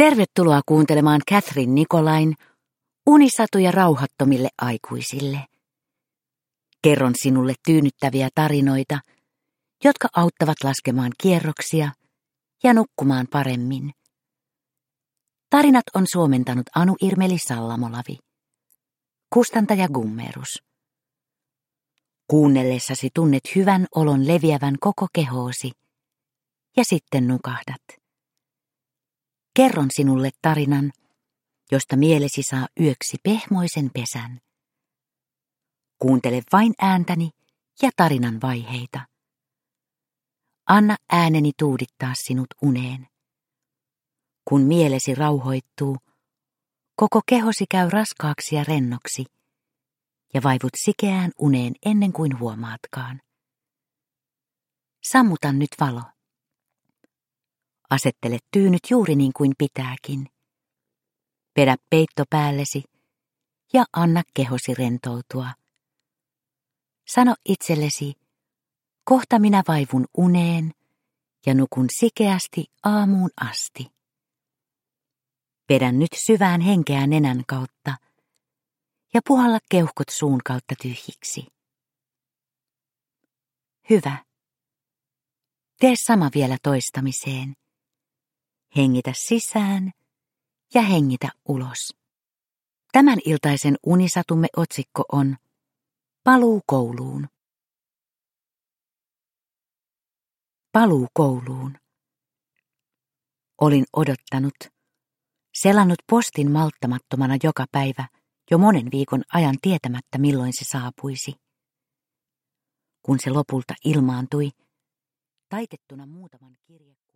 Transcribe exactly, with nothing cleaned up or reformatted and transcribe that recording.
Tervetuloa kuuntelemaan Catherine Nicolain unisatuja rauhattomille aikuisille. Kerron sinulle tyynnyttäviä tarinoita, jotka auttavat laskemaan kierroksia ja nukkumaan paremmin. Tarinat on suomentanut Anu Irmeli Sallamolavi. Kustantaja Gummerus. Kuunnellessasi tunnet hyvän olon leviävän koko kehoosi ja sitten nukahdat. Kerron sinulle tarinan, josta mielesi saa yöksi pehmoisen pesän. Kuuntele vain ääntäni ja tarinan vaiheita. Anna ääneni tuudittaa sinut uneen. Kun mielesi rauhoittuu, koko kehosi käy raskaaksi ja rennoksi, ja vaivut sikeään uneen ennen kuin huomaatkaan. Sammuta nyt valo. Asettele tyynyt juuri niin kuin pitääkin. Vedä peitto päällesi ja anna kehosi rentoutua. Sano itsellesi, kohta minä vaivun uneen ja nukun sikeästi aamuun asti. Vedä nyt syvään henkeä nenän kautta ja puhalla keuhkot suun kautta tyhjiksi. Hyvä. Tee sama vielä toistamiseen. Hengitä sisään ja hengitä ulos. Tämän iltaisen unisatumme otsikko on Paluu kouluun. Paluu kouluun. Olin odottanut, selannut postin malttamattomana joka päivä jo monen viikon ajan tietämättä milloin se saapuisi. Kun se lopulta ilmaantui, taitettuna muutaman kirjekuoren